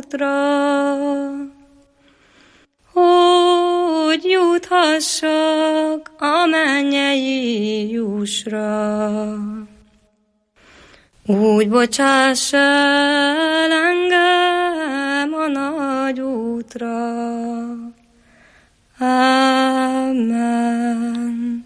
útra, hogy juthassak a mennyei jussra. Úgy bocsáss el engem a nagy útra. Amen.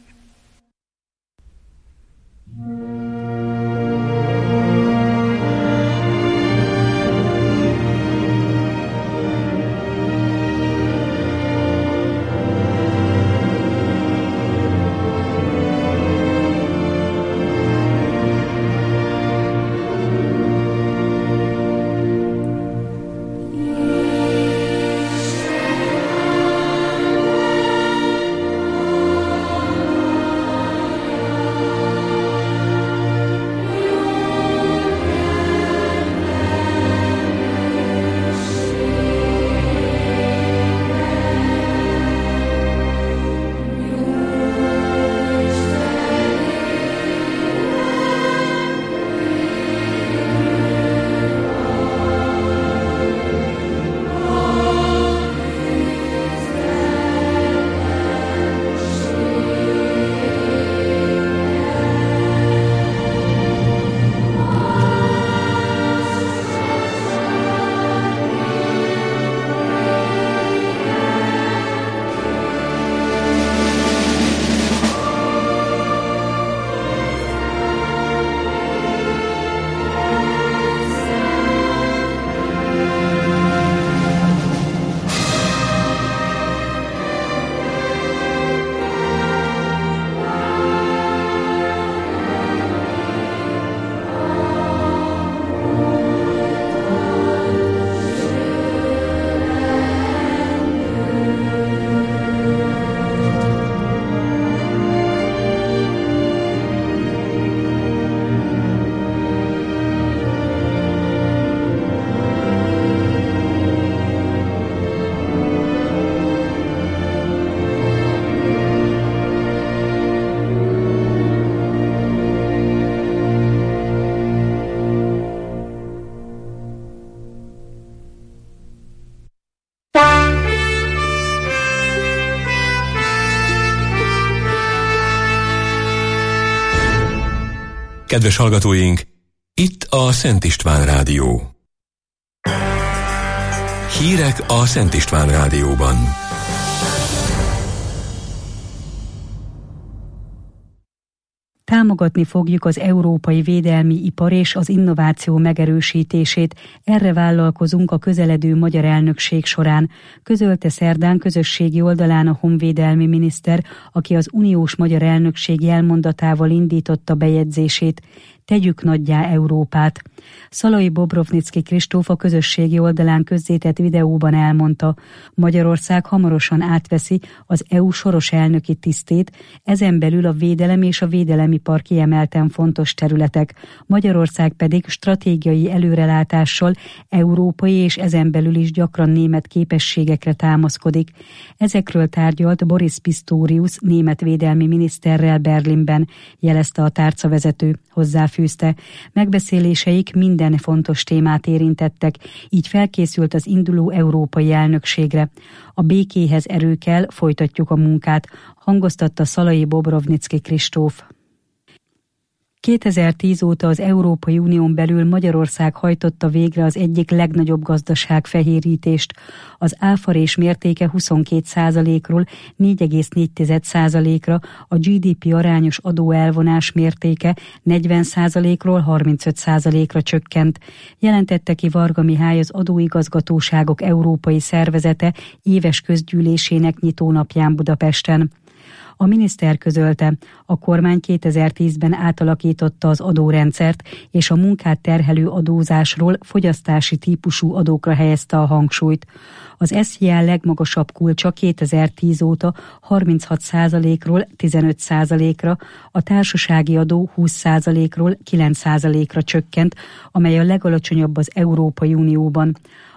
Kedves hallgatóink, itt a Szent István Rádió. Hírek a Szent István Rádióban. Támogatni fogjuk az európai védelmi ipar és az innováció megerősítését. Erre vállalkozunk a közeledő magyar elnökség során, közölte szerdán közösségi oldalán a honvédelmi miniszter, aki az uniós magyar elnökség jelmondatával indította bejegyzését. Tegyük nagyjá Európát. Szalai Bobrovnicki Kristóf a közösségi oldalán közzétett videóban elmondta, Magyarország hamarosan átveszi az EU soros elnöki tisztét, ezen belül a védelem és a védelemipar kiemelten fontos területek, Magyarország pedig stratégiai előrelátással európai és ezen belül is gyakran német képességekre támaszkodik. Ezekről tárgyalt Boris Pistorius német védelmi miniszterrel Berlinben, jelezte a tárcavezető. Hozzáfűzte, megbeszéléseik minden fontos témát érintettek, így felkészült az induló európai elnökségre. A békéhez erő kell, folytatjuk a munkát, hangoztatta Szalai Bobrovnicki Kristóf. 2010 óta az Európai Unión belül Magyarország hajtotta végre az egyik legnagyobb gazdaságfehérítést. Az áfarés mértéke 22%-ról 4,4%-ra, a GDP arányos adóelvonás mértéke 40%-ról 35%-ra csökkent. Jelentette ki Varga Mihály, az Adóigazgatóságok Európai Szervezete éves közgyűlésének nyitónapján Budapesten. A miniszter közölte, a kormány 2010-ben átalakította az adórendszert, és a munkát terhelő adózásról fogyasztási típusú adókra helyezte a hangsúlyt. Az SZIA legmagasabb kulcsa 2010 óta 36%-ról 15%-ra, a társasági adó 20%-ról 9%-ra csökkent, amely a legalacsonyabb az Európai Unióban.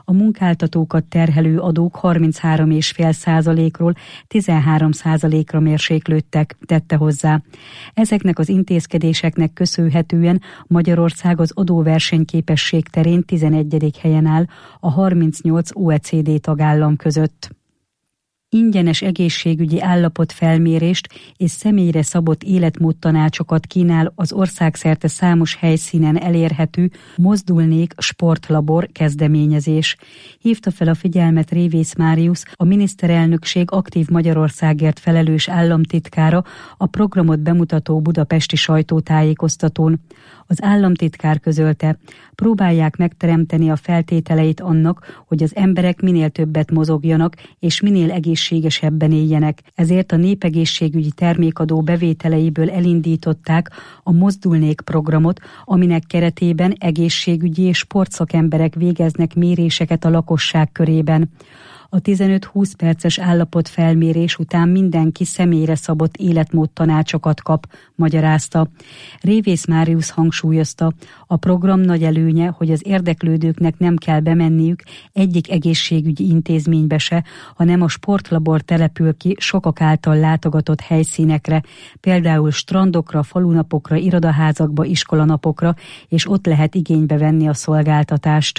A munkáltatókat terhelő adók 33,5%-ról 13%-ra mérséklődtek, tette hozzá. Ezeknek az intézkedéseknek köszönhetően Magyarország az adóversenyképesség terén 11. helyen áll a 38 OECD tagállam között. Ingyenes egészségügyi állapotfelmérést és személyre szabott életmódtanácsokat kínál az országszerte számos helyszínen elérhető Mozdulnék sportlabor kezdeményezés. Hívta fel a figyelmet Révész Máriusz, a miniszterelnökség Aktív Magyarországért felelős államtitkára a programot bemutató budapesti sajtótájékoztatón. Az államtitkár közölte, próbálják megteremteni a feltételeit annak, hogy az emberek minél többet mozogjanak és minél egészségesebben éljenek. Ezért a népegészségügyi termékadó bevételeiből elindították a Mozdulnék programot, aminek keretében egészségügyi és sportszakemberek végeznek méréseket a lakosság körében. A 15-20 perces állapotfelmérés után mindenki személyre szabott életmódtanácsokat kap, magyarázta. Révész Máriusz hangsúlyozta, a program nagy előnye, hogy az érdeklődőknek nem kell bemenniük egyik egészségügyi intézménybe se, hanem a sportlabor települ ki sokak által látogatott helyszínekre, például strandokra, falunapokra, irodaházakba, iskolanapokra, és ott lehet igénybe venni a szolgáltatást.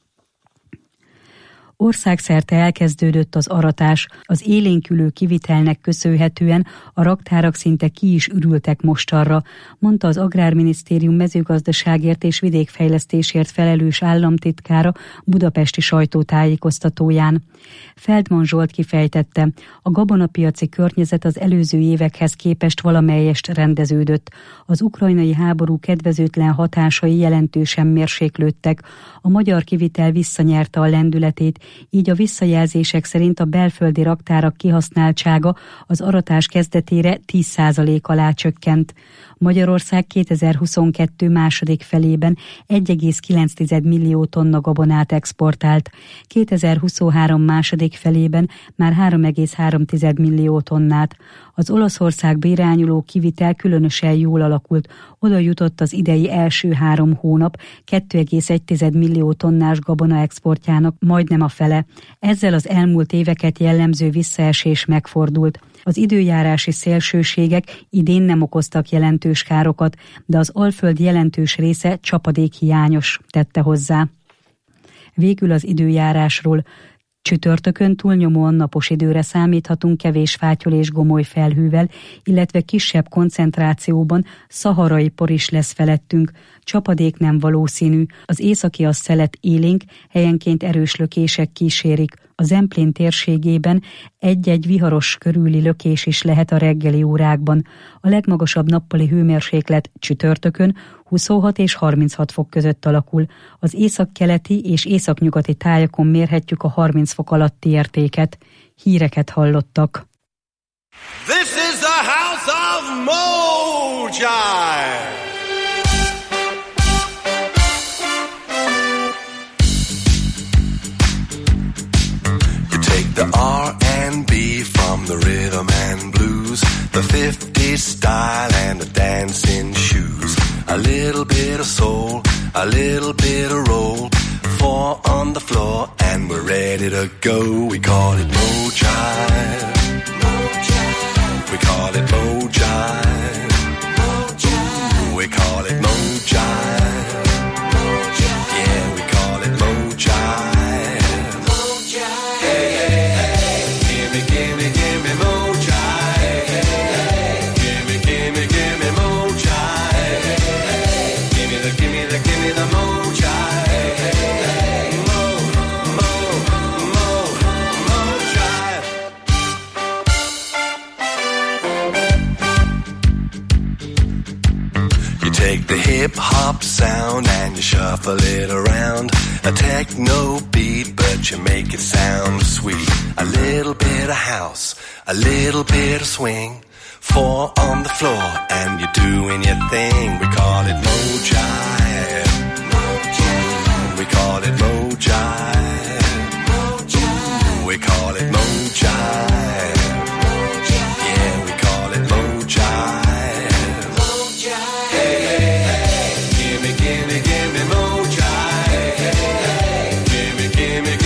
Országszerte elkezdődött az aratás, az élénkülő kivitelnek köszönhetően a raktárak szinte ki is ürültek mostanra, mondta az Agrárminisztérium mezőgazdaságért és vidékfejlesztésért felelős államtitkára budapesti sajtótájékoztatóján. Feldman Zsolt kifejtette, a gabonapiaci környezet az előző évekhez képest valamelyest rendeződött. Az ukrajnai háború kedvezőtlen hatásai jelentősen mérséklődtek. A magyar kivitel visszanyerte a lendületét, így a visszajelzések szerint a belföldi raktárak kihasználtsága az aratás kezdetére 10% alá csökkent. Magyarország 2022 második felében 1,9 millió tonna gabonát exportált, 2023 második felében már 3,3 millió tonnát. Az Olaszországba irányuló kivitel különösen jól alakult, oda jutott az idei első 3 hónap 2,1 millió tonnás gabona exportjának majdnem a fele. Ezzel az elmúlt éveket jellemző visszaesés megfordult. Az időjárási szélsőségek idén nem okoztak jelentős károkat, de az Alföld jelentős része csapadékhiányos, tette hozzá. Végül az időjárásról. Csütörtökön túlnyomóan napos időre számíthatunk kevés fátyol és gomoly felhővel, illetve kisebb koncentrációban szaharai por is lesz felettünk. Csapadék nem valószínű, az északi az szelet élénk, helyenként erős lökések kísérik. A Zemplén térségében egy-egy viharos körüli lökés is lehet a reggeli órákban. A legmagasabb nappali hőmérséklet csütörtökön 26 és 36 fok között alakul. Az északkeleti és északnyugati tájakon mérhetjük a 30 fok alatti értéket. Híreket hallottak. This is the house of Mojai. The R&B from the rhythm and blues, the 50s style and the dancing shoes. A little bit of soul, a little bit of roll, 4 on the floor and we're ready to go. We call it Mojai. We call it Mojai. We call it Mojai. Yeah, we call it Mojai. Take the hip-hop sound and you shuffle it around. A techno beat, but you make it sound sweet. A little bit of house, a little bit of swing. 4 on the floor and you're doing your thing. We call it Mojai. We call it Mojai. We call it Mojai. Yeah, we call it Mojai. Gimme, gimme, gimme Mojai. Gimme, gimme, gimme.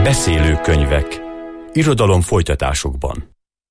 Beszélő könyvek. Irodalom folytatásokban.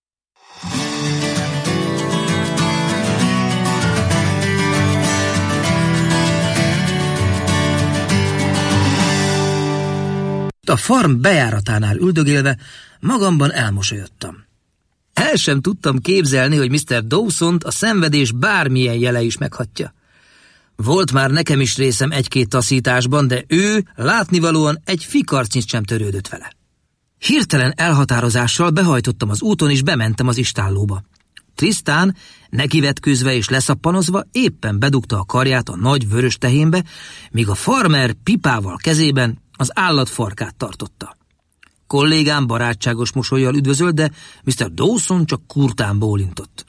A farm bejáratánál üldögélve magamban elmosolyodtam. El sem tudtam képzelni, hogy Mr. Dawsont a szenvedés bármilyen jele is meghatja. Volt már nekem is részem egy-két taszításban, de ő látnivalóan egy fikarcnyit sem törődött vele. Hirtelen elhatározással behajtottam az úton, és bementem az istállóba. Tristan, nekivetkőzve és leszappanozva, éppen bedugta a karját a nagy vörös tehénbe, míg a farmer pipával kezében az állat farkát tartotta. Kollégám barátságos mosollyal üdvözölt, de Mr. Dawson csak kurtán bólintott.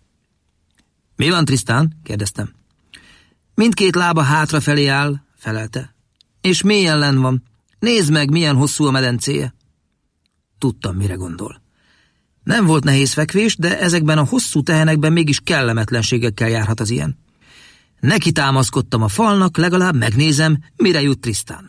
Mi van, Tristan? kérdeztem. Mindkét lába hátrafelé áll, felelte. És mélyen lenn van. Nézd meg, milyen hosszú a medencéje. Tudtam, mire gondol. Nem volt nehéz fekvés, de ezekben a hosszú tehenekben mégis kellemetlenségekkel járhat az ilyen. Neki támaszkodtam a falnak, legalább megnézem, mire jut Tristan.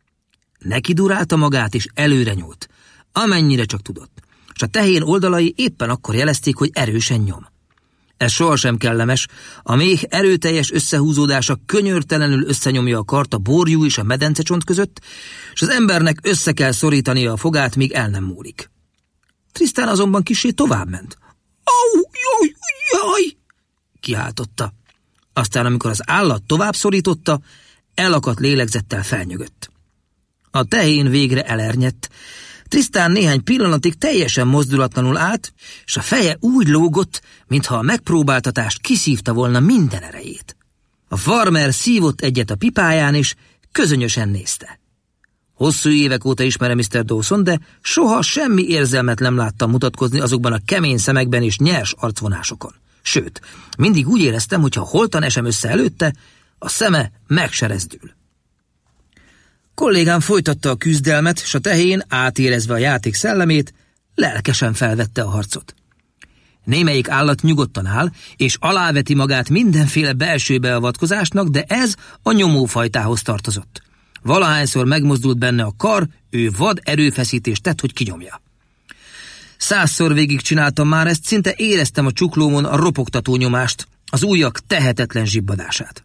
Neki durálta magát, és előre nyúlt, amennyire csak tudott, és a tehén oldalai éppen akkor jelezték, hogy erősen nyom. Ez sohasem kellemes, a méh erőteljes összehúzódása könyörtelenül összenyomja a kart a borjú és a medencecsont között, és az embernek össze kell szorítania a fogát, míg el nem múlik. Tristan azonban kissé továbbment. Au, jaj, jaj! Kiáltotta. Aztán, amikor az állat tovább szorította, elakadt lélegzettel felnyögött. A tehén végre elernyett. Tristan néhány pillanatig teljesen mozdulatlanul állt, és a feje úgy lógott, mintha a megpróbáltatást kiszívta volna minden erejét. A farmer szívott egyet a pipáján, és közönösen nézte. Hosszú évek óta ismerem Mr. Dawson, de soha semmi érzelmet nem láttam mutatkozni azokban a kemény szemekben és nyers arcvonásokon. Sőt, mindig úgy éreztem, hogy ha holtan esem össze előtte, a szeme megserezdül. Kollégám folytatta a küzdelmet, s a tehén, átérezve a játék szellemét, lelkesen felvette a harcot. Némelyik állat nyugodtan áll, és aláveti magát mindenféle belső beavatkozásnak, de ez a nyomófajtához tartozott. Valahányszor megmozdult benne a kar, ő vad erőfeszítést tett, hogy kinyomja. 100-szor végigcsináltam már ezt, szinte éreztem a csuklómon a ropogtató nyomást, az ujjak tehetetlen zsibbadását.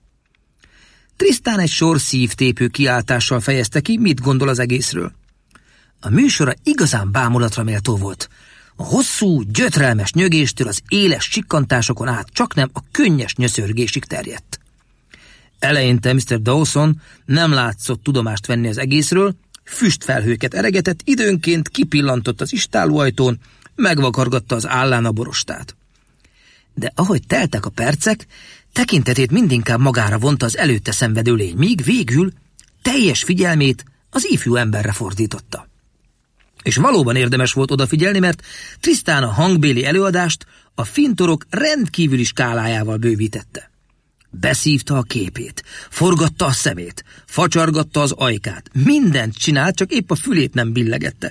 Tristan egy sor szívtépő kiáltással fejezte ki, mit gondol az egészről. A műsora igazán bámulatra méltó volt. A hosszú, gyötrelmes nyögéstől az éles csikkantásokon át csaknem a könnyes nyöszörgésig terjedt. Eleinte Mr. Dawson nem látszott tudomást venni az egészről, füstfelhőket eregetett, időnként kipillantott az istállóajtón, megvakargatta az állán a borostát. De ahogy teltek a percek, tekintetét mindinkább magára vonta az előtte szenvedő lény, míg végül teljes figyelmét az ifjú emberre fordította. És valóban érdemes volt odafigyelni, mert Tristan a hangbéli előadást a fintorok rendkívüli skálájával bővítette. Beszívta a képét, forgatta a szemét, facsargatta az ajkát, mindent csinált, csak épp a fülét nem billegette.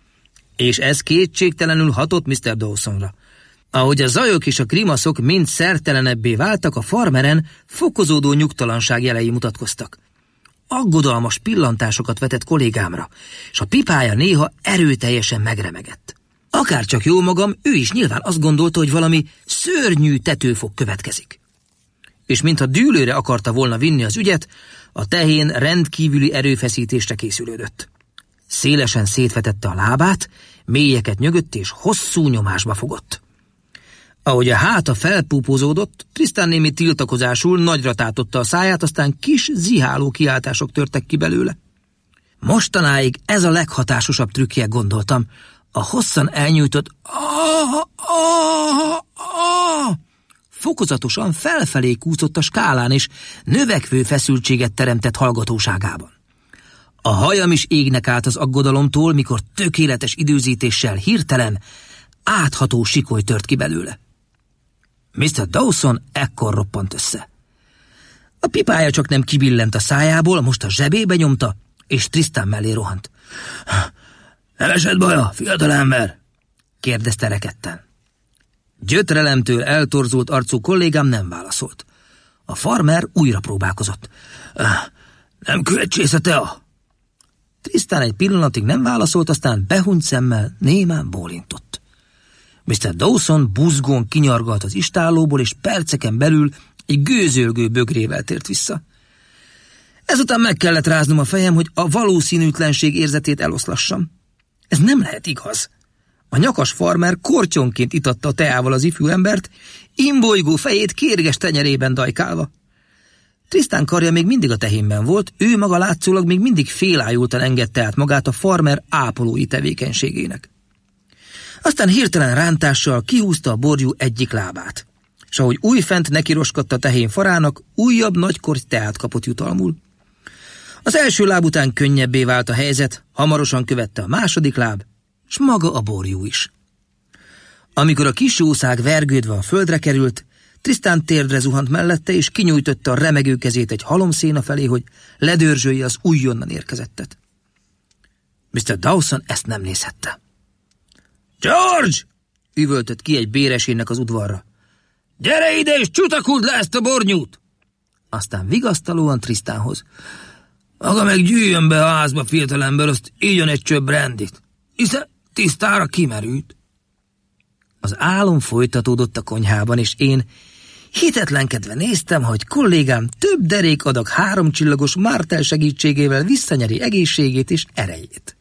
És ez kétségtelenül hatott Mr. Dawsonra. Ahogy a zajok és a grimaszok mind szertelenebbé váltak, a farmeren fokozódó nyugtalanság jelei mutatkoztak. Aggodalmas pillantásokat vetett kollégámra, és a pipája néha erőteljesen megremegett. Akárcsak jó magam, ő is nyilván azt gondolta, hogy valami szörnyű tetőfok következik. És mintha dűlőre akarta volna vinni az ügyet, a tehén rendkívüli erőfeszítésre készülődött. Szélesen szétvetette a lábát, mélyeket nyögött és hosszú nyomásba fogott. Ahogy a háta felpúpózódott, Tristan némi tiltakozásul nagyra tátotta a száját, aztán kis ziháló kiáltások törtek ki belőle. Mostanáig ez a leghatásosabb trükkje, gondoltam. A hosszan elnyújtott fokozatosan felfelé kúszott a skálán, és növekvő feszültséget teremtett hallgatóságában. A hajam is égnek állt az aggodalomtól, mikor tökéletes időzítéssel hirtelen átható sikoly tört ki belőle. Mr. Dawson ekkor roppant össze. A pipája csak nem kibillent a szájából, most a zsebébe nyomta, és Tristan mellé rohant. Nem esett baja, fiatalember? kérdezte rekedten. Gyötrelemtől eltorzult arcú kollégám nem válaszolt. A farmer újra próbálkozott. Nem követsész a tea? Tristan egy pillanatig nem válaszolt, aztán behunyt szemmel némán bólintott. Mr. Dawson buzgón kinyargalt az istállóból, és perceken belül egy gőzölgő bögrével tért vissza. Ezután meg kellett ráznom a fejem, hogy a valószínűtlenség érzetét eloszlassam. Ez nem lehet igaz. A nyakas farmer kortyonként itatta a teával az ifjú embert, imbolygó fejét kérges tenyerében dajkálva. Tristan karja még mindig a tehénben volt, ő maga látszólag még mindig félájultan engedte át magát a farmer ápolói tevékenységének. Aztán hirtelen rántással kihúzta a borjú egyik lábát, és ahogy újfent nekiroskadt a tehén farának, újabb nagykorty teát kapott jutalmul. Az első láb után könnyebbé vált a helyzet, hamarosan követte a második láb, s maga a borjú is. Amikor a kis jószág vergődve a földre került, Tristan térdre zuhant mellette, és kinyújtotta a remegő kezét egy halomszéna felé, hogy ledörzsölje az újonnan érkezettet. Mr. Dawson ezt nem nézhette. George! Üvöltött ki egy béresének az udvarra. Gyere ide, és csutakud le ezt a bornyút! Aztán vigasztalóan Tristanhoz. Maga meg gyűjjön be a házba, fiatalember, azt ígyon egy csöbb rendit, hiszen tisztára kimerült. Az álom folytatódott a konyhában, és én hitetlenkedve néztem, hogy kollégám több derék adag 3 csillagos Martel segítségével visszanyeri egészségét és erejét.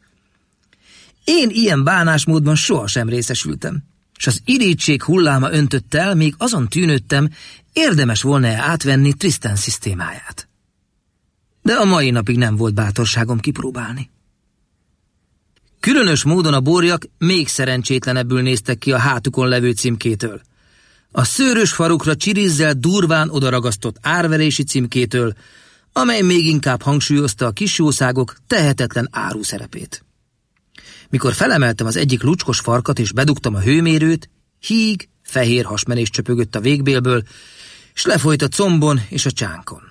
Én ilyen bánásmódban sohasem részesültem, és az irigység hulláma öntött el, még azon tűnődtem, érdemes volna-e átvenni Tristan szisztémáját. De a mai napig nem volt bátorságom kipróbálni. Különös módon a borjak még szerencsétlenebbül néztek ki a hátukon levő címkétől. A szőrös farukra csirizzel durván odaragasztott árverési címkétől, amely még inkább hangsúlyozta a kisjószágok tehetetlen áru szerepét. Mikor felemeltem az egyik lucskos farkat és bedugtam a hőmérőt, híg, fehér hasmenés csöpögött a végbélből, s lefolyt a combon és a csánkon.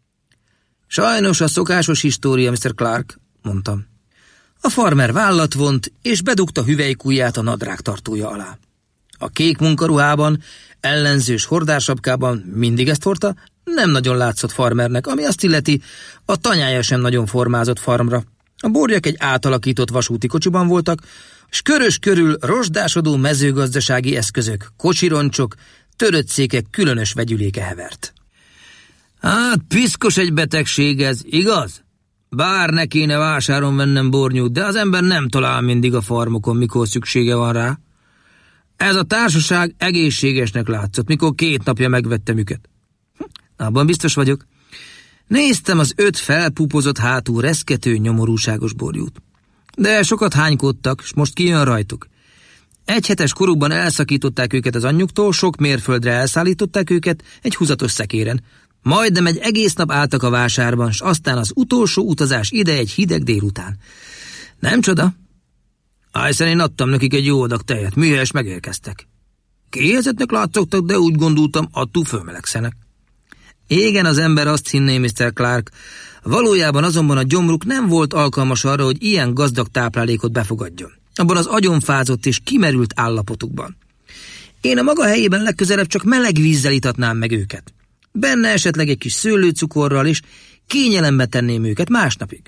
Sajnos a szokásos história, Mr. Clark, mondtam. A farmer vállat vont, és bedugta hüvelykujját a nadrág tartója alá. A kék munkaruhában, ellenzős hordársapkában mindig ezt hordta, nem nagyon látszott farmernek, ami azt illeti, a tanyája sem nagyon formázott farmra. A borjak egy átalakított vasúti kocsiban voltak, s körös körül rozsdásodó mezőgazdasági eszközök, kocsironcsok, törött székek különös vegyüléke hevert. Hát, piszkos egy betegség ez, igaz? Bár ne kéne vásáron vennem bornyút, de az ember nem talál mindig a farmokon, mikor szüksége van rá. Ez a társaság egészségesnek látszott, mikor 2 napja megvettem őket. Abban biztos vagyok. Néztem az 5 felpupozott hátú, reszkető, nyomorúságos borjút. De sokat hánykódtak, s most kijön rajtuk. 1 hetes korukban elszakították őket az anyjuktól, sok mérföldre elszállították őket egy húzatos szekéren. Majdnem egy egész nap álltak a vásárban, s aztán az utolsó utazás ide egy hideg délután. Nem csoda? Hiszen én adtam nekik egy jó adag tejet, mihelyes megérkeztek. Kiéhezetnek látszottak, de úgy gondoltam, attól fölmelegszenek. Igen, az ember azt hinné, Mr. Clark, valójában azonban a gyomruk nem volt alkalmas arra, hogy ilyen gazdag táplálékot befogadjon. Abban az agyonfázott és kimerült állapotukban. Én a maga helyében legközelebb csak meleg vízzel itatnám meg őket. Benne esetleg egy kis szőlőcukorral, és kényelembe tenném őket másnapig.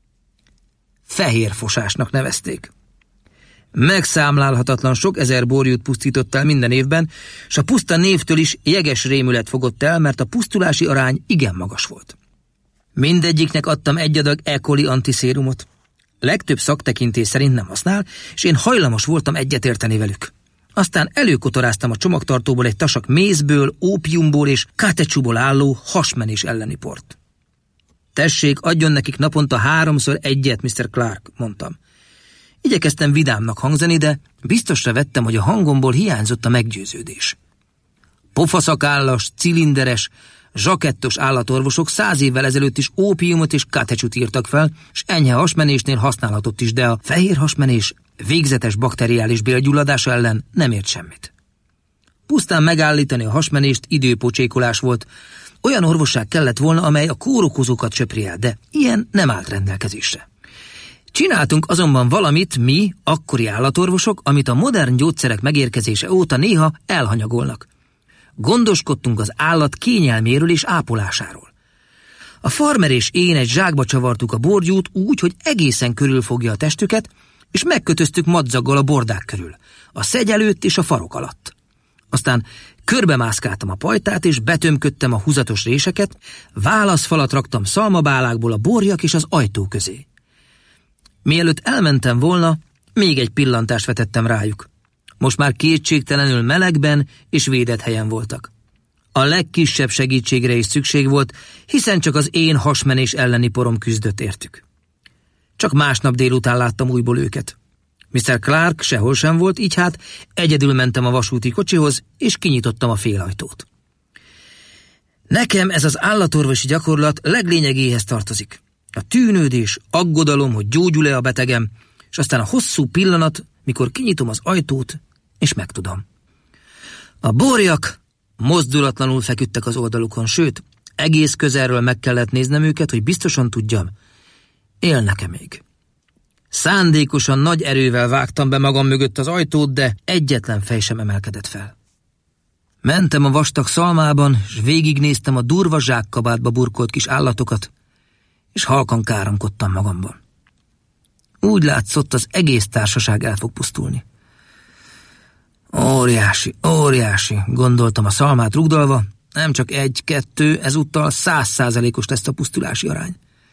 Fehérfosásnak nevezték. Megszámlálhatatlan sok ezer borjút pusztított el minden évben, s a puszta névtől is jeges rémület fogott el, mert a pusztulási arány igen magas volt. Mindegyiknek adtam 1 adag E. coli antiszérumot. Legtöbb szaktekintés szerint nem használ, és én hajlamos voltam egyetérteni velük. Aztán előkotoráztam a csomagtartóból egy tasak mézből, ópiumból és kátecsúból álló hasmenés elleni port. Tessék, adjon nekik naponta 3-szor 1, Mr. Clark, mondtam. Igyekeztem vidámnak hangzani, de biztosra vettem, hogy a hangomból hiányzott a meggyőződés. Pofaszakállas, cilinderes, zsakettos állatorvosok 100 évvel ezelőtt is ópiumot és kátecsut írtak fel, s enyhe hasmenésnél használhatott is, de a fehér hasmenés végzetes bakteriális bélgyulladása ellen nem ért semmit. Pusztán megállítani a hasmenést időpocsékolás volt, olyan orvosság kellett volna, amely a kórokozókat söpri el, de ilyen nem állt rendelkezésre. Csináltunk azonban valamit mi, akkori állatorvosok, amit a modern gyógyszerek megérkezése óta néha elhanyagolnak. Gondoskodtunk az állat kényelméről és ápolásáról. A farmer és én egy zsákba csavartuk a borgyút úgy, hogy egészen körülfogja a testüket, és megkötöztük madzaggal a bordák körül, a szegy előtt és a farok alatt. Aztán körbemászkáltam a pajtát, és betömködtem a húzatos réseket, válaszfalat raktam szalmabálákból a borjak és az ajtó közé. Mielőtt elmentem volna, még egy pillantást vetettem rájuk. Most már kétségtelenül melegben és védett helyen voltak. A legkisebb segítségre is szükség volt, hiszen csak az én hasmenés elleni porom küzdött értük. Csak másnap délután láttam újból őket. Mr. Clark sehol sem volt, így hát egyedül mentem a vasúti kocsihoz, és kinyitottam a félajtót. Nekem ez az állatorvosi gyakorlat leglényegéhez tartozik. A tűnődés, aggodalom, hogy gyógyul-e a betegem, és aztán a hosszú pillanat, mikor kinyitom az ajtót, és megtudom. A borjak mozdulatlanul feküdtek az oldalukon, sőt, egész közelről meg kellett néznem őket, hogy biztosan tudjam, élnek-e még. Szándékosan nagy erővel vágtam be magam mögött az ajtót, de egyetlen fej sem emelkedett fel. Mentem a vastag szalmában, és végignéztem a durva zsákkabátba burkolt kis állatokat, és halkan káromkodtam magamban. Úgy látszott, az egész társaság el fog pusztulni. Óriási, gondoltam a szalmát rugdalva, nem csak 1-2, ezúttal 100%-os lesz a pusztulási arány.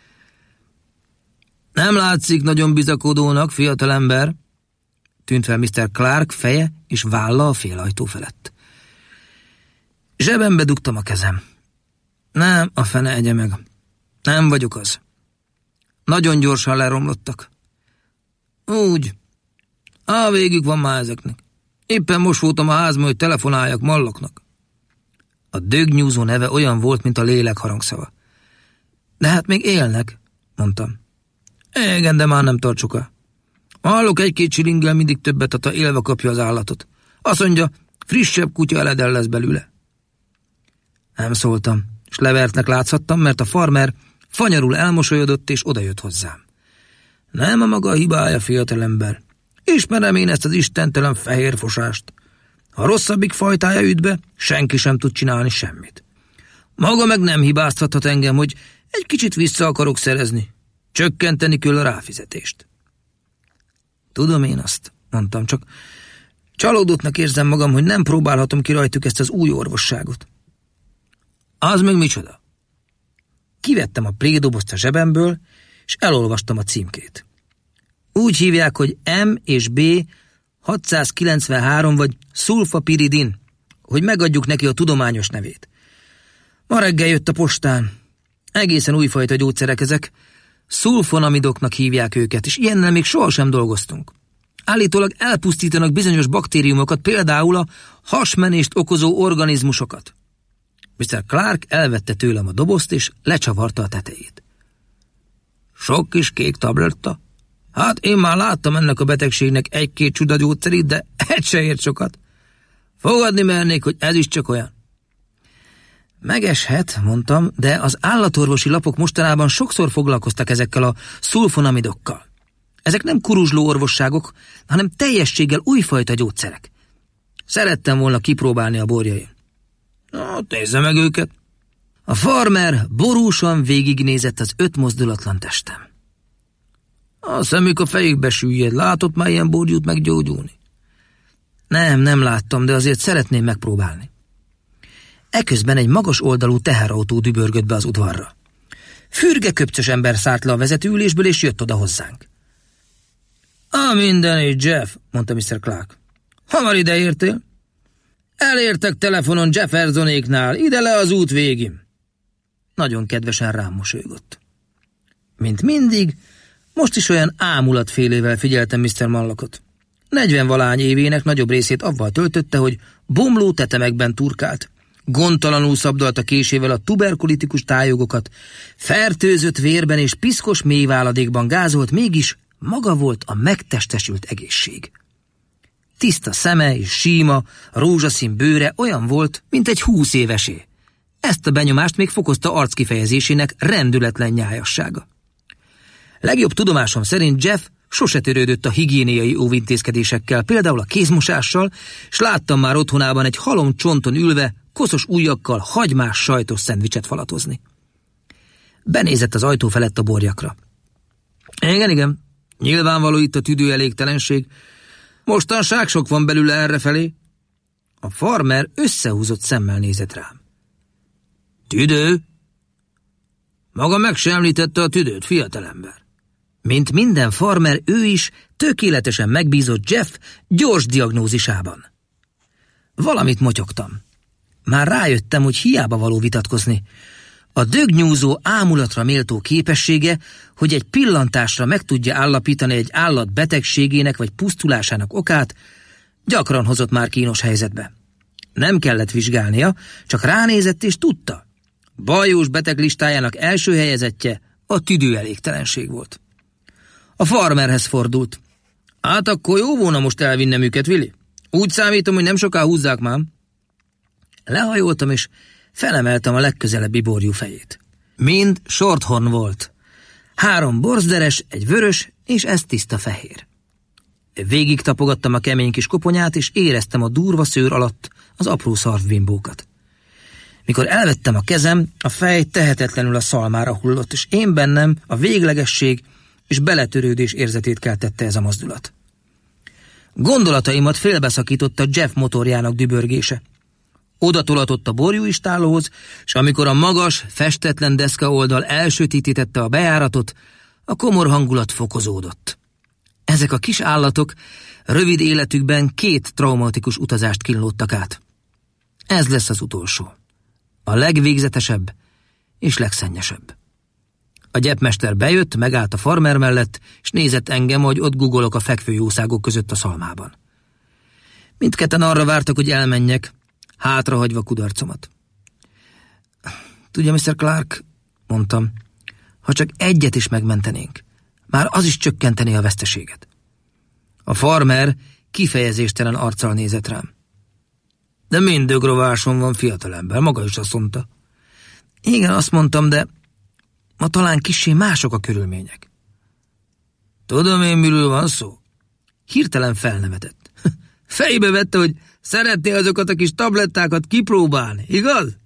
Nem látszik nagyon bizakodónak, fiatalember, tűnt fel Mr. Clark feje és válla a félajtó felett. Zsebembe dugtam a kezem. Nem, a fene egye meg. Nem vagyok az. Nagyon gyorsan leromlottak. Úgy. Végük van már ezeknek. Éppen most voltam a házban, hogy telefonáljak Malloknak. A dögnyúzó neve olyan volt, mint a lélek harangszava. De hát még élnek, mondtam. Igen, de már nem tart soká. Hallok 1-2 csilinggel mindig többet, ha élve kapja az állatot. Azt mondja, frissebb kutya eledel lesz belőle. Nem szóltam, és levertnek látszhattam, mert a farmer fanyarul elmosolyodott, és odajött hozzám. Nem a maga hibája, fiatalember. Ismerem én ezt az istentelen fehér fosást. Ha rosszabbik fajtája üt be, senki sem tud csinálni semmit. Maga meg nem hibáztathat engem, hogy egy kicsit vissza akarok szerezni. Csökkenteni kell a ráfizetést. Tudom én azt, mondtam, csak csalódottnak érzem magam, hogy nem próbálhatom ki rajtuk ezt az új orvosságot. Az meg micsoda? Kivettem a plédobozt a zsebemből, és elolvastam a címkét. Úgy hívják, hogy M és B 693 vagy szulfapiridin, hogy megadjuk neki a tudományos nevét. Ma reggel jött a postán. Egészen újfajta gyógyszerek ezek. Szulfonamidoknak hívják őket, és ilyennel még sohasem dolgoztunk. Állítólag elpusztítanak bizonyos baktériumokat, például a hasmenést okozó organizmusokat. Mr. Clark elvette tőlem a dobozt, és lecsavarta a tetejét. Sok kis kék tabletta? Hát én már láttam ennek a betegségnek 1-2 csudagyógyszerét, de egy se ért sokat. Fogadni mernék, hogy ez is csak olyan. Megeshet, mondtam, de az állatorvosi lapok mostanában sokszor foglalkoztak ezekkel a szulfonamidokkal. Ezek nem kuruzsló orvosságok, hanem teljességgel újfajta gyógyszerek. Szerettem volna kipróbálni a borjaim. Nézze meg őket. A farmer borúsan végignézett az 5 mozdulatlan testem. A szemük a fejükbe süllyed. Látott már ilyen borjút meggyógyulni? Nem láttam, de azért szeretném megpróbálni. Eközben egy magas oldalú teherautó dübörgött be az udvarra. Fürgeköpcös ember szállt le a vezetőülésből, és jött oda hozzánk. Mindenit, Jeff, mondta Mr. Clark. Hamar ide értél? Elértek telefonon Jeffersonéknál, ide le az út végén. Nagyon kedvesen rám mosolygott. Mint mindig, most is olyan ámulatfélével figyeltem Mr. Mallockot. 40-valány évének nagyobb részét avval töltötte, hogy bomló tetemekben turkált. Gondtalanul szabdalta késével a tuberkulitikus tájogokat, fertőzött vérben és piszkos mélyváladékban gázolt, mégis maga volt a megtestesült egészség. Tiszta szeme és síma, rózsaszín bőre olyan volt, mint egy 20 évesé. Ezt a benyomást még fokozta arckifejezésének rendületlen nyájassága. Legjobb tudomásom szerint Jeff sose törődött a higiéniai óvintézkedésekkel, például a kézmosással, s láttam már otthonában egy halom csonton ülve, koszos ujjakkal hagymás sajtos szendvicset falatozni. Benézett az ajtó felett a borjakra. Igen, nyilvánvaló itt a tüdőelégtelenség. Mostanság sok van belőle errefelé. A farmer összehúzott szemmel nézett rám. Tüdő? Maga meg se említette a tüdőt, fiatalember. Mint minden farmer, ő is tökéletesen megbízott Jeff gyors diagnózisában. Valamit motyogtam. Már rájöttem, hogy hiába való vitatkozni. A dögnyúzó ámulatra méltó képessége, hogy egy pillantásra meg tudja állapítani egy állat betegségének vagy pusztulásának okát, gyakran hozott már kínos helyzetbe. Nem kellett vizsgálnia, csak ránézett és tudta. Baljós beteg listájának első helyezettje a tüdőelégtelenség volt. A farmerhez fordult. Hát akkor jó volna most elvinnem őket, Willi? Úgy számítom, hogy nem soká húzzák már. Lehajoltam, és felemeltem a legközelebbi borjú fejét. Mind shorthorn volt. 3 borzderes, egy vörös, és ez tiszta fehér. Végig tapogattam a kemény kis koponyát, és éreztem a durva szőr alatt az apró szarvbimbókat. Mikor elvettem a kezem, a fej tehetetlenül a szalmára hullott, és én bennem a véglegesség és beletörődés érzetét keltette ez a mozdulat. Gondolataimat félbeszakította Jeff motorjának dübörgése. Oda tolatott a borjúistálóhoz, és amikor a magas, festetlen deszka oldal elsötétítette a bejáratot, a komor hangulat fokozódott. Ezek a kis állatok rövid életükben 2 traumatikus utazást kínlódtak át. Ez lesz az utolsó. A legvégzetesebb és legszennyesebb. A gyepmester bejött, megállt a farmer mellett, és nézett engem, hogy ott guggolok a fekvő jószágok között a szalmában. Mindketten arra vártak, hogy elmenjek, hátrahagyva kudarcomat. Tudja, Mr. Clark, mondtam, ha csak egyet is megmentenénk, már az is csökkentené a veszteséget. A farmer kifejezéstelen arccal nézett rám. De mind dögrováson van, fiatalember, maga is azt mondta. Igen, azt mondtam, de ma talán kissé mások a körülmények. Tudom én, miről van szó? Hirtelen felnevetett. Fejbe vette, hogy szeretné azokat a kis tablettákat kipróbálni, igaz?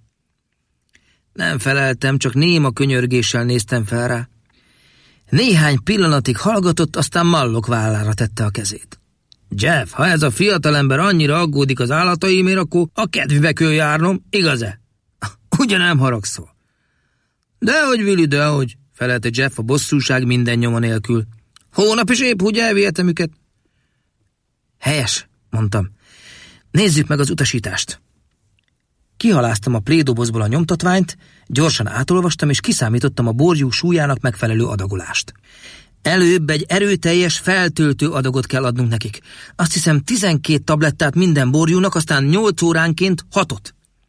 Nem feleltem, csak néma könyörgéssel néztem fel rá. Néhány pillanatig hallgatott, aztán mallok vállára tette a kezét. Jeff, ha ez a fiatalember annyira aggódik az állataimért, akkor a kedvbe kell járnom, igaz-e? Ugye nem haragszol? Dehogy, Willi, dehogy, felelte Jeff a bosszúság minden nyoma nélkül. Hónap is épp úgy elvihetem őket. Helyes, mondtam. Nézzük meg az utasítást. Kihaláztam a plédobozból a nyomtatványt, gyorsan átolvastam, és kiszámítottam a borjú súlyának megfelelő adagolást. Előbb egy erőteljes feltöltő adagot kell adnunk nekik. Azt hiszem 12 tablettát minden borjúnak, aztán 8 óránként 6-ot.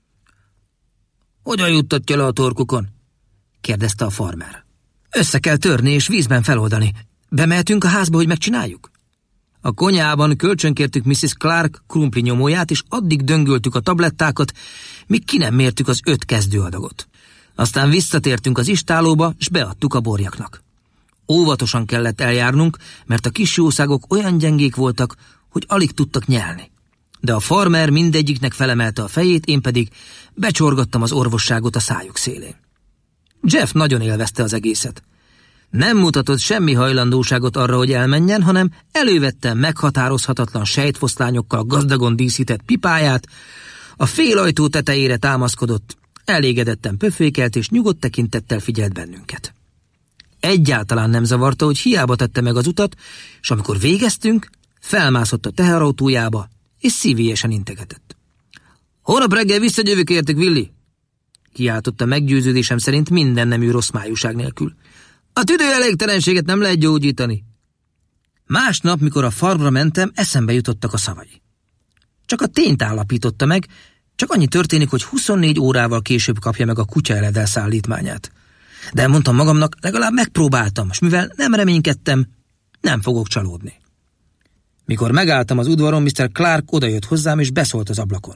Hogyan juttatja le a torkukon? Kérdezte a farmer. Össze kell törni és vízben feloldani. Bemehetünk a házba, hogy megcsináljuk? A konyhában kölcsönkértük Mrs. Clark krumpli nyomóját, és addig döngöltük a tablettákat, míg ki nem mértük az 5 kezdőadagot. Aztán visszatértünk az istálóba, és beadtuk a borjaknak. Óvatosan kellett eljárnunk, mert a kis jószágok olyan gyengék voltak, hogy alig tudtak nyelni. De a farmer mindegyiknek felemelte a fejét, én pedig becsorgattam az orvosságot a szájuk szélén. Jeff nagyon élvezte az egészet. Nem mutatott semmi hajlandóságot arra, hogy elmenjen, hanem elővette meghatározhatatlan sejtfoszlányokkal gazdagon díszített pipáját, a félajtó tetejére támaszkodott, elégedetten pöffékelt és nyugodt tekintettel figyelt bennünket. Egyáltalán nem zavarta, hogy hiába tette meg az utat, és amikor végeztünk, felmászott a teherautójába, és szívélyesen integetett. Holnap reggel visszajövök értük, Willi! Kiáltotta meggyőződésem szerint minden nemű rossz májúság nélkül. A tüdőelégtelenséget nem lehet gyógyítani. Másnap, mikor a farmra mentem, eszembe jutottak a szavai. Csak a tényt állapította meg, csak annyi történik, hogy 24 órával később kapja meg a kutyaeledel szállítmányát. De mondtam magamnak, legalább megpróbáltam, és mivel nem reménykedtem, nem fogok csalódni. Mikor megálltam az udvaron, Mr. Clark odajött hozzám, és beszólt az ablakon.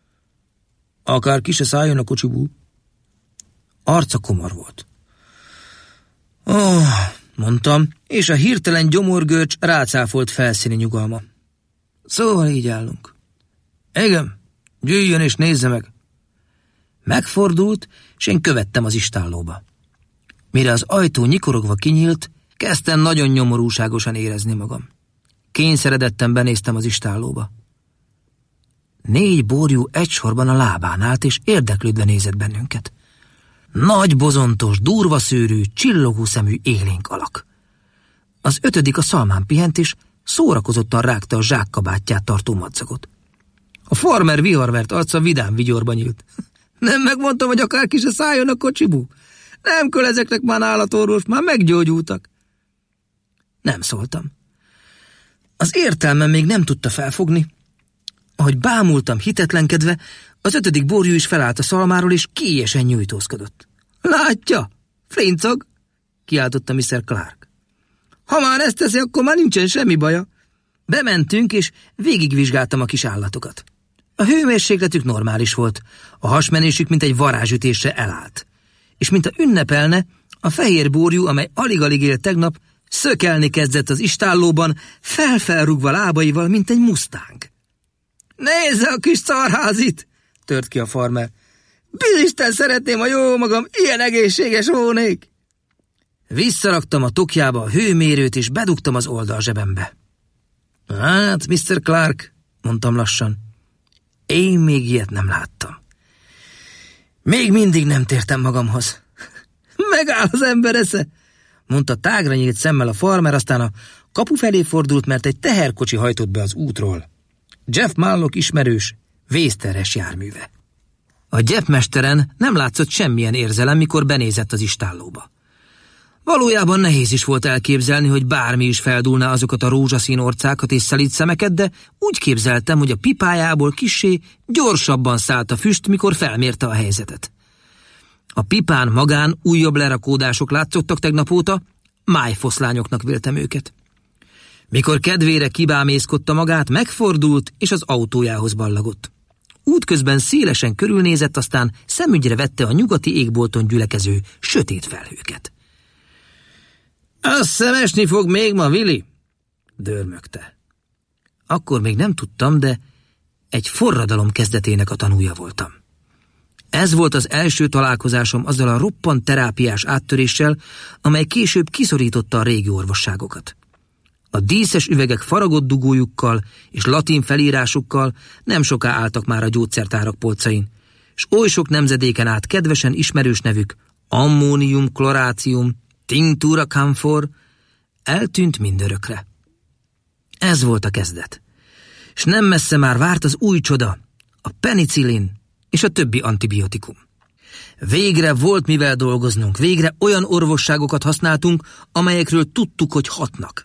Akár ki se szálljon a kocsiból. Arca komor volt. Mondtam, és a hirtelen gyomorgörcs rácáfolt felszíni nyugalma. Szóval így állunk. Igen, jöjjön és nézze meg. Megfordult, és én követtem az istállóba. Mire az ajtó nyikorogva kinyílt, kezdtem nagyon nyomorúságosan érezni magam. Kényszeredetten benéztem az istállóba. 4 borjú egy sorban a lábán állt, és érdeklődve nézett bennünket. Nagy, bozontos, durva szőrű, csillogó szemű élénk alak. Az 5. a szalmán pihent, és szórakozottan rágta a zsákkabátját tartó madzagot. A farmer viharvert arca vidám vigyorba nyílt. Nem megmondtam, hogy akárki se szálljon a kocsibu? Nem kell ezeknek már állatorvos, már meggyógyultak. Nem szóltam. Az értelmem még nem tudta felfogni. Ahogy bámultam hitetlenkedve, az 5. borjú is felállt a szalmáról, és kélyesen nyújtózkodott. Látja? Flincog! Kiáltotta Mr. Clark. Ha már ezt teszi, akkor már nincsen semmi baja. Bementünk, és végigvizsgáltam a kis állatokat. A hőmérsékletük normális volt, a hasmenésük mint egy varázsütésre elállt. És mint a ünnepelne, a fehér borjú, amely alig-alig élt tegnap, szökelni kezdett az istállóban, felfelrúgva lábaival, mint egy mustang. Nézze a kis szarházit! Tört ki a farmer. Bizisten szeretném, ha jó magam ilyen egészséges volnék! Visszaraktam a tokjába a hőmérőt, és bedugtam az oldalzsebembe. Hát, Mr. Clark, mondtam lassan, én még ilyet nem láttam. Még mindig nem tértem magamhoz. Megáll az ember esze, mondta tágra nyílt szemmel a farmer, aztán a kapu felé fordult, mert egy teherkocsi hajtott be az útról. Jeff Mallock ismerős, vészterhes járműve. A gyepmesteren nem látszott semmilyen érzelem, mikor benézett az istállóba. Valójában nehéz is volt elképzelni, hogy bármi is feldúlna azokat a rózsaszín orcákat és szelíd szemeket, de úgy képzeltem, hogy a pipájából kissé gyorsabban szállt a füst, mikor felmérte a helyzetet. A pipán magán újabb lerakódások látszottak tegnap óta, májfoszlányoknak véltem őket. Mikor kedvére kibámészkodta magát, megfordult, és az autójához ballagott. Útközben szélesen körülnézett, aztán szemügyre vette a nyugati égbolton gyülekező sötét felhőket. Azt hiszem, esni fog még ma, Willy, dörmögte. Akkor még nem tudtam, de egy forradalom kezdetének a tanúja voltam. Ez volt az első találkozásom azzal a roppant terápiás áttöréssel, amely később kiszorította a régi orvosságokat. A díszes üvegek faragott dugójukkal és latin felírásukkal nem soká álltak már a gyógyszertárak polcain, s oly sok nemzedéken át kedvesen ismerős nevük, ammónium, klorácium, tinctura camphor, eltűnt mindörökre. Ez volt a kezdet. S nem messze már várt az új csoda, a penicillin és a többi antibiotikum. Végre volt mivel dolgoznunk, végre olyan orvosságokat használtunk, amelyekről tudtuk, hogy hatnak.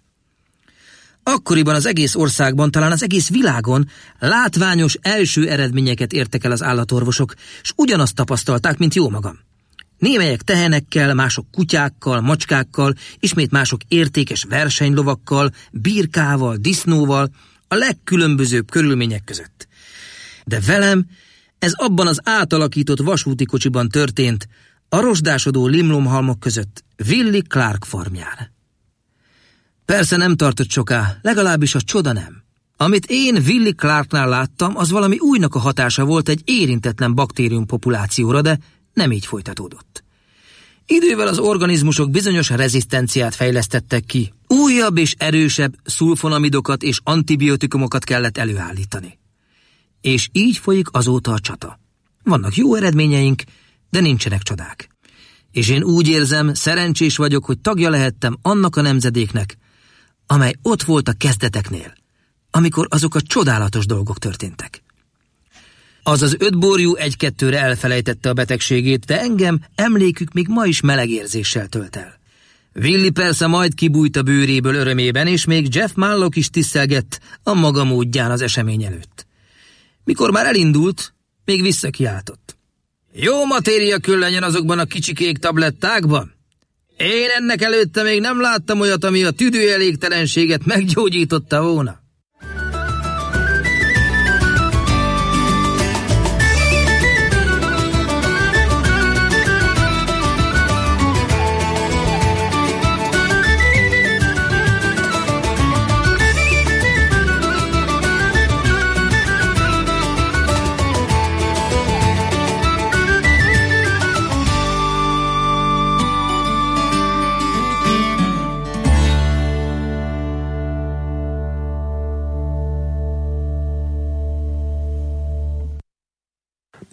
Akkoriban az egész országban, talán az egész világon látványos első eredményeket értek el az állatorvosok, s ugyanazt tapasztalták, mint jó magam. Némelyek tehenekkel, mások kutyákkal, macskákkal, ismét mások értékes versenylovakkal, birkával, disznóval, a legkülönbözőbb körülmények között. De velem ez abban az átalakított vasúti kocsiban történt, a rozsdásodó limlomhalmok között, Willy Clark farmján. Persze nem tartott soká, legalábbis a csoda nem. Amit én Willy Clarknál láttam, az valami újnak a hatása volt egy érintetlen baktérium populációra, de nem így folytatódott. Idővel az organizmusok bizonyos rezisztenciát fejlesztettek ki, újabb és erősebb szulfonamidokat és antibiotikumokat kellett előállítani. És így folyik azóta a csata. Vannak jó eredményeink, de nincsenek csodák. És én úgy érzem, szerencsés vagyok, hogy tagja lehettem annak a nemzedéknek, amely ott volt a kezdeteknél, amikor azok a csodálatos dolgok történtek. Az az 5 borjú 1-2-re elfelejtette a betegségét, de engem emlékük még ma is meleg érzéssel tölt el. Willy persze majd kibújt a bőréből örömében, és még Jeff Mallock is tisztelgett a maga módján az esemény előtt. Mikor már elindult, még visszakiáltott. Jó matéria kül legyen azokban a kicsikék tablettákban? Én ennek előtte még nem láttam olyat, ami a tüdőelégtelenséget meggyógyította volna.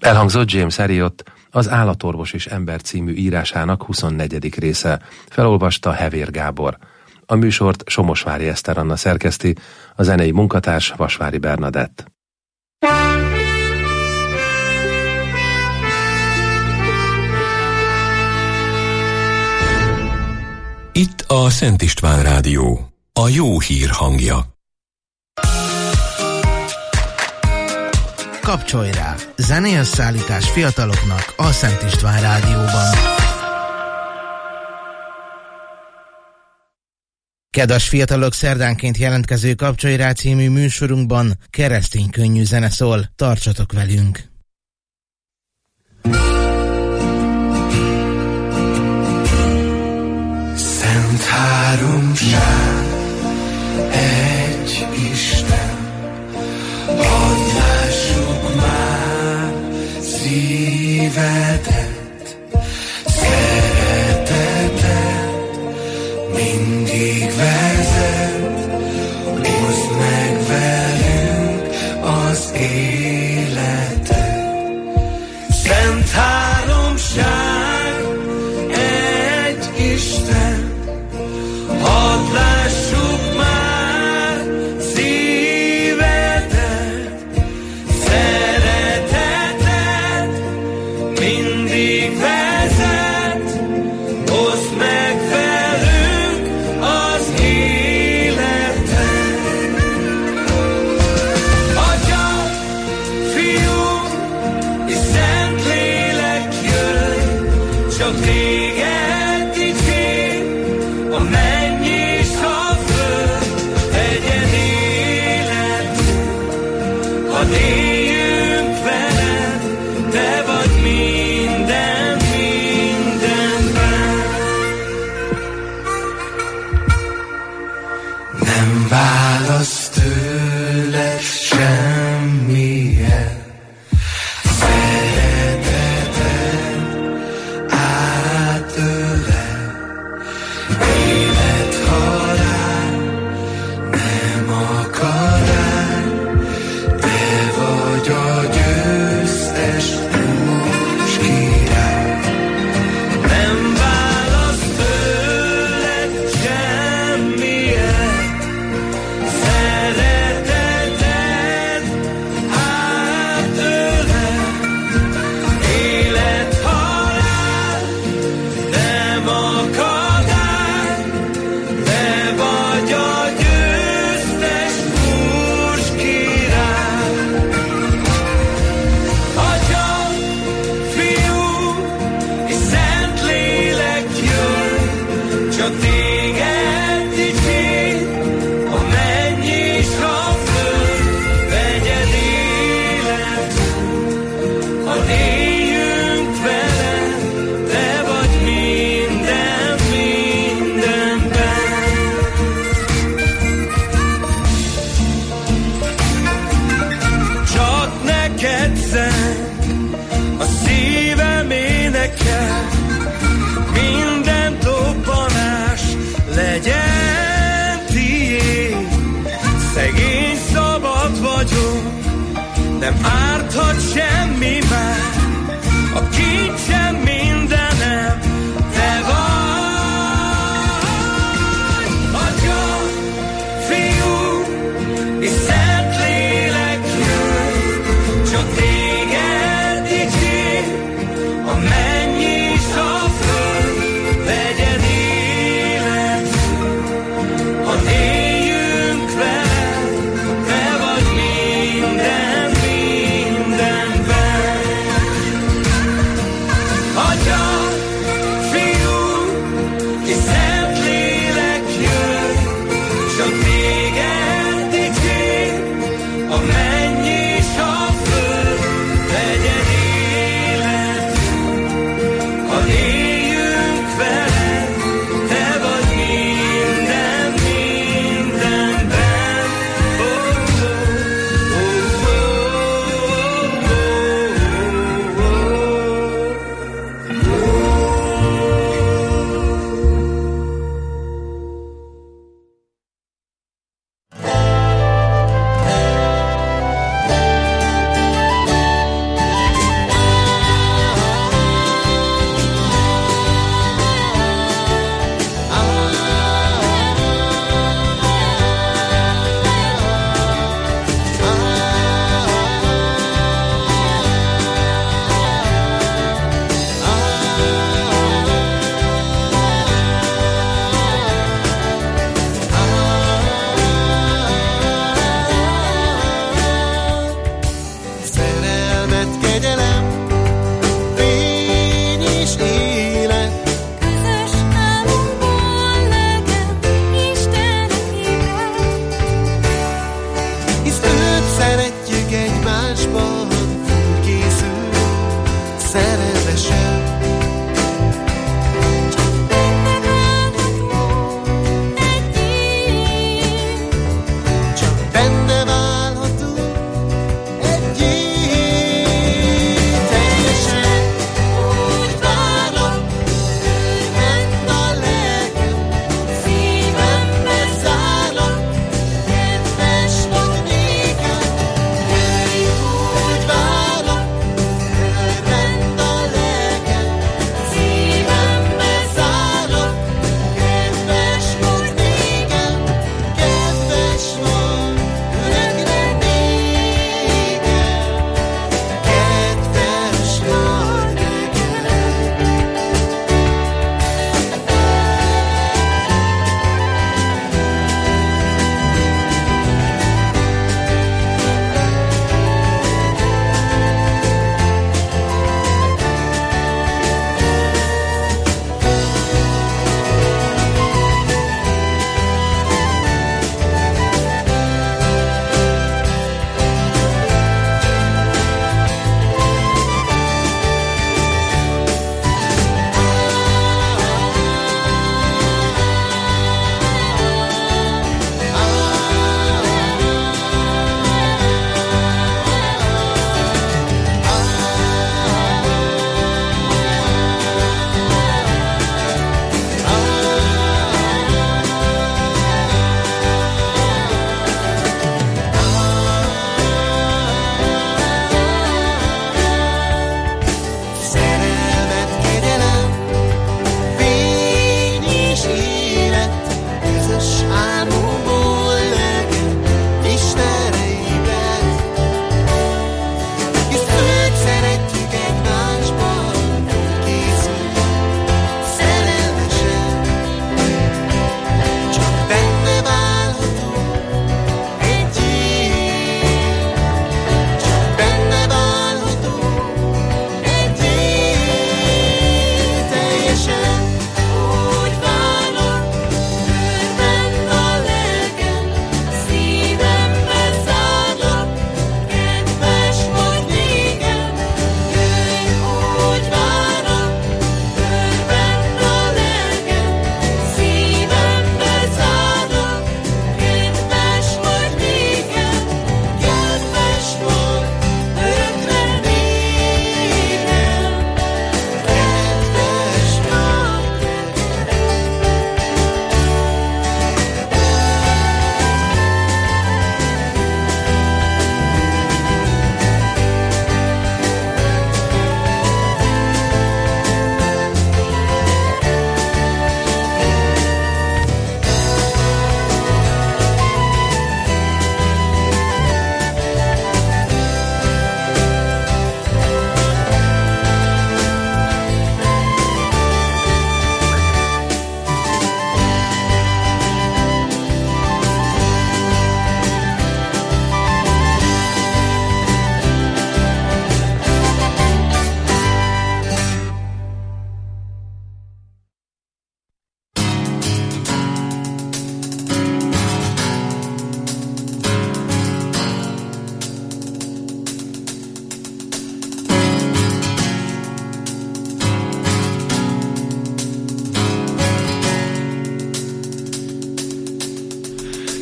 Elhangzott James Herriot, az Állatorvos és ember című írásának 24. része. Felolvasta Hevér Gábor. A műsort Somosvári Eszter Anna szerkeszti, a zenei munkatárs Vasvári Bernadett. Itt a Szent István Rádió, a jó hír hangja. Kapcsolj rá! Zenéösszállítás fiataloknak a Szent István Rádióban. Kedves fiatalok, szerdánként jelentkező Kapcsolj rá című műsorunkban keresztény könnyű zene szól. Tartsatok velünk! Szent háromság, egy Isten, hadd lássuk már szívedet, szereteted mindig vezet, hozd meg velünk az életet. Szent háromság, egy Isten, hadd lássuk már szívedet, szereteted mindig vezet, hozd meg velünk az életet. Atya, Fiú és Szentlélek jön, csak téged dicsérj, a menny és a föld, egyed életünk, hadd éljünk veled, te vagy minden, mindenben. Nem válasz tőled semmilyen, szereteted átölel, élet-halál nem akadály, te vagy a győztes hús király. Nem válasz tőled semmilyen, szereteted átölel, élet-halál nem akadály, te vagy a győztes hús király. Atya, Fiú és Szentlélek jön, csak téged dicsérj, a menny és a föld, vegyed életünk, hadd éljünk veled, te vagy minden, mindenben. Csak neked zeng a szívem énekel, minden dobbanás legyen tiéd. Szegény szabad vagyok, nem árthat semmi már, a kincsem mindenem, te vagy. Atya, Fiú és Szentlélek jön, csak téged dicsérj, a menny és a föld, vegyed életünk, hadd éljünk veled, te vagy minden, mindenben.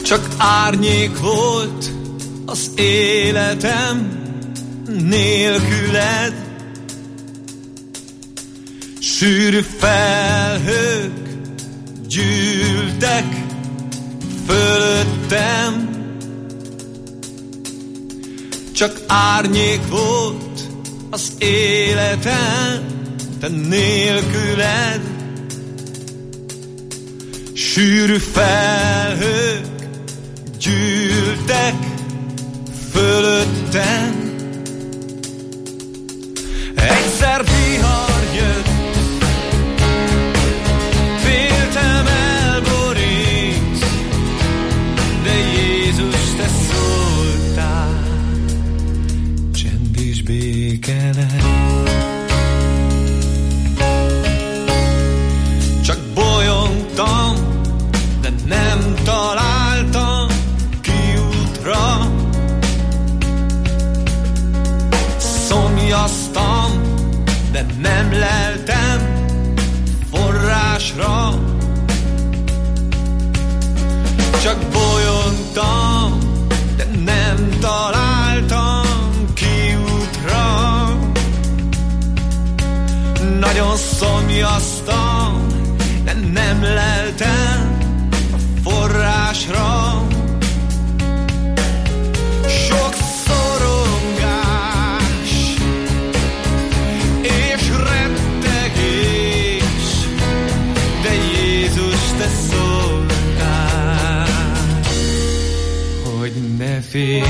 Csak árnyék volt az életem nélküled. Sűrű felhők gyűltek fölöttem. Csak árnyék volt az életem, te nélküled. Sűrű felhők gyűltek fölöttem. Egyszer vihar jött, féltem elborít, de Jézus, te szóltál, csend és béke lett. Csak bolyongtam, de nem találtam kiútra. Szomjaztam, de nem leltem forrásra. Csak bolyongtam, de nem találtam kiútra. Nagyon szomjaztam, de nem leltem forrásra. Sok szorongás és rettegés, de Jézus, te szóltál, hogy ne félj.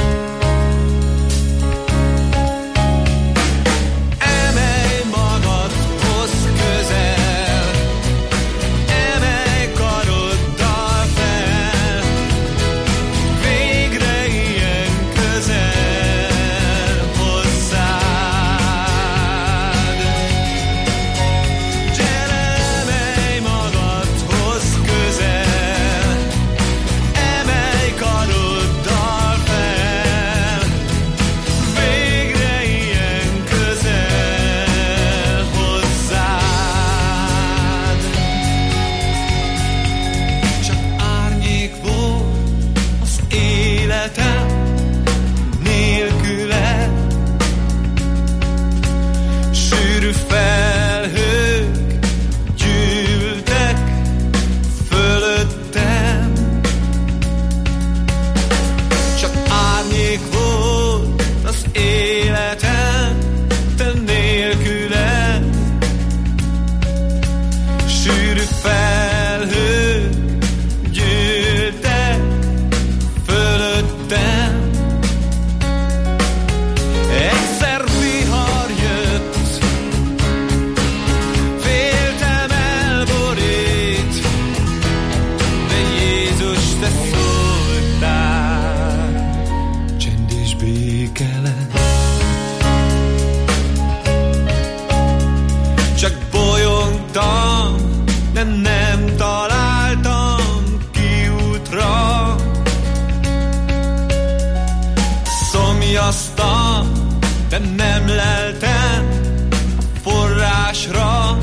De nem leltem forrásra.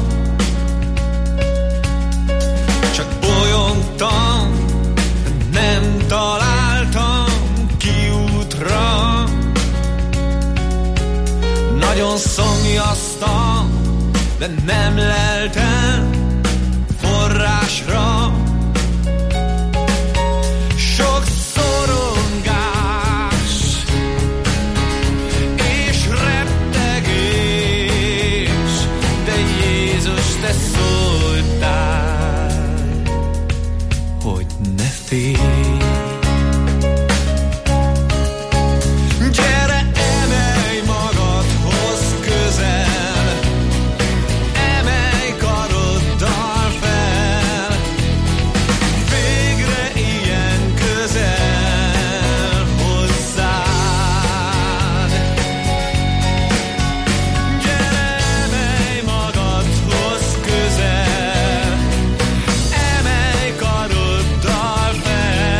Csak bolyongtam, de nem találtam kiútra. Nagyon szomjaztam, de nem leltem forrásra. Sok te szóltál, hogy ne félj. Gyere, emelj magadhoz közel, emelj karoddal fel, végre ilyen közel hozzád. Gyere, emelj magadhoz közel, emelj karoddal fel,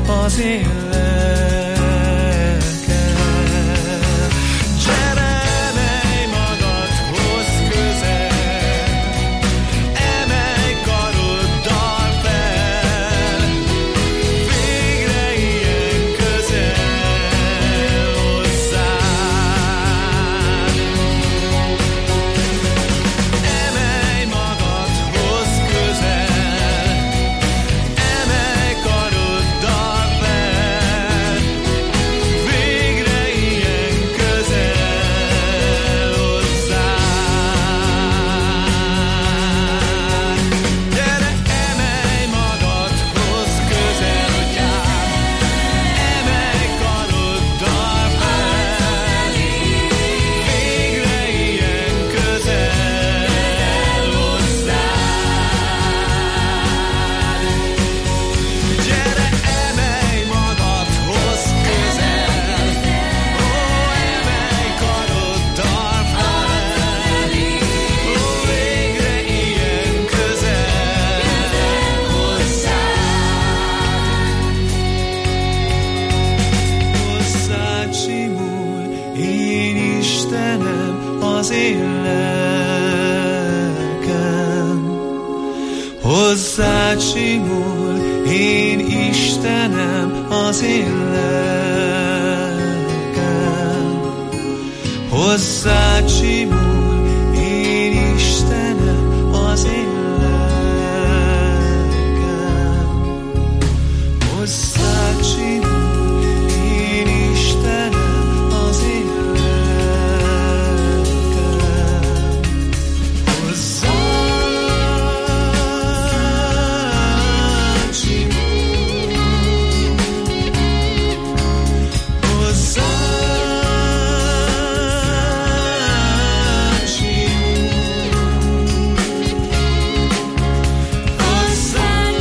az én lelkem. Gyere, emelj magadhoz közel, emelj karoddal fel, végre ilyen közel hozzád. Emelj magadhoz közel, emelj karoddal fel, végre ilyen közel hozzád. Gyere, emelj magadhoz közel, atyám, emelj karoddal fel, végre ilyen közel hozzád. Gyere, emelj magadhoz közel, ó, emelj karoddal fel, ó, végre ilyen közel hozzád. Hozzád simul, én Istenem, az én lelkem. Hozzád simul, én Istenem, az én lelkem. Hozzád simul, én Istenem, az én lelkem. Hozzád simul, én Istenem, az én lelkem. Hozzád simul, hozzád simul, hozzád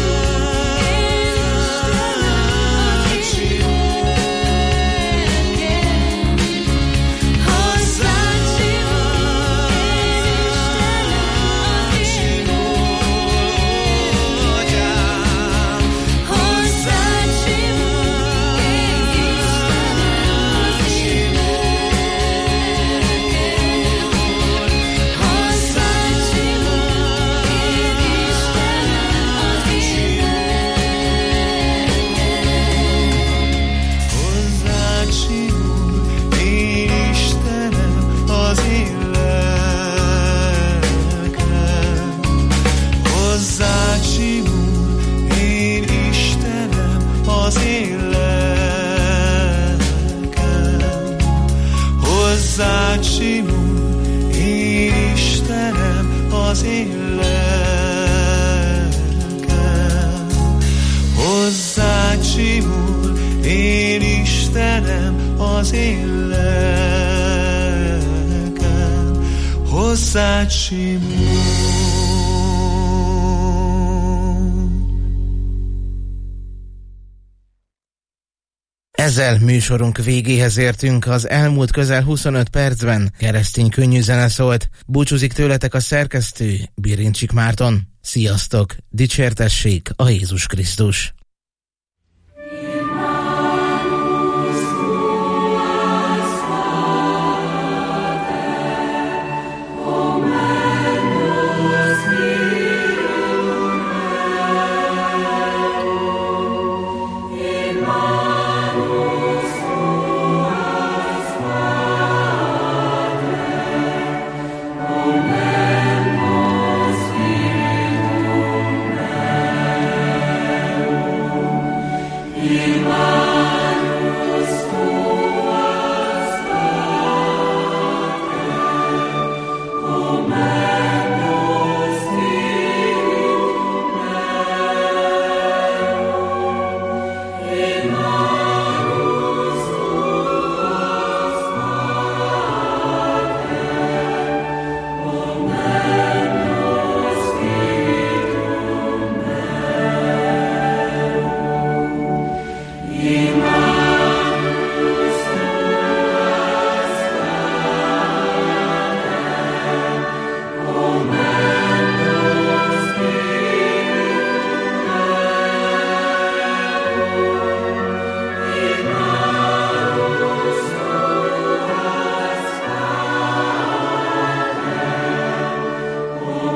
simul, én Istenem, az én lelkem. Hozzád simul, én Istenem, az én lelkem. Hozzád simul. Ezzel műsorunk végéhez értünk, az elmúlt közel 25 percben keresztény könnyű zene szólt. Búcsúzik tőletek a szerkesztő, Birincsik Márton. Sziasztok, dicsértessék a Jézus Krisztus!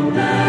Amen.